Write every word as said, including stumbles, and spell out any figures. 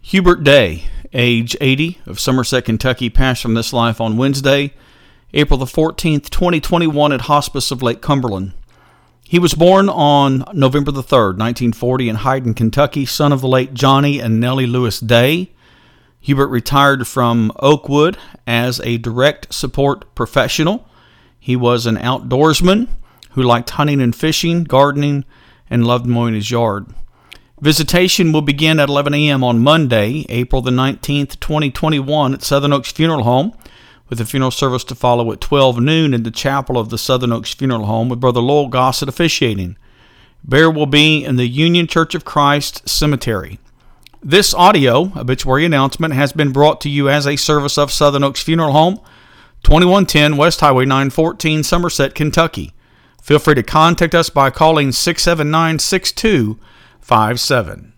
Hubert Day, age eighty, of Somerset, Kentucky, passed from this life on Wednesday, April the fourteenth, twenty twenty-one, at Hospice of Lake Cumberland. He was born on November the third, nineteen forty, in Hyden, Kentucky, son of the late Johnny and Nellie Lewis Day. Hubert retired from Oakwood as a direct support professional. He was an outdoorsman who liked hunting and fishing, gardening, and loved mowing his yard. Visitation will begin at eleven a.m. on Monday, April the nineteenth, twenty twenty-one, at Southern Oaks Funeral Home, with the funeral service to follow at twelve noon in the chapel of the Southern Oaks Funeral Home, with Brother Lowell Gossett officiating. Burial will be in the Union Church of Christ Cemetery. This audio obituary announcement has been brought to you as a service of Southern Oaks Funeral Home, twenty-one ten West Highway nine fourteen, Somerset, Kentucky. Feel free to contact us by calling six seven nine, six two five seven.